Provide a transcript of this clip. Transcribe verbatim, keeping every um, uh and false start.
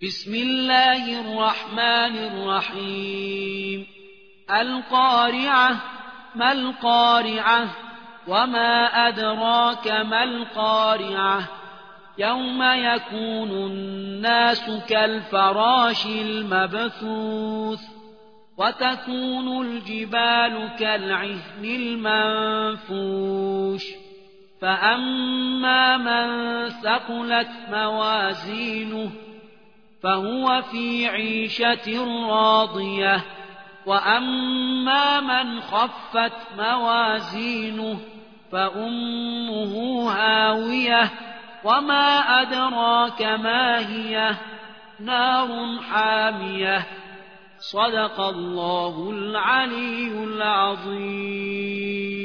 بسم الله الرحمن الرحيم القارعة ما القارعة وما أدراك ما القارعة يوم يكون الناس كالفراش المبثوث وتكون الجبال كالعهن المنفوش فأما من ثقلت موازينه فهو في عيشة راضية وأما من خفت موازينه فأمه هاوية وما أدراك ما هي نار حامية صدق الله العلي العظيم.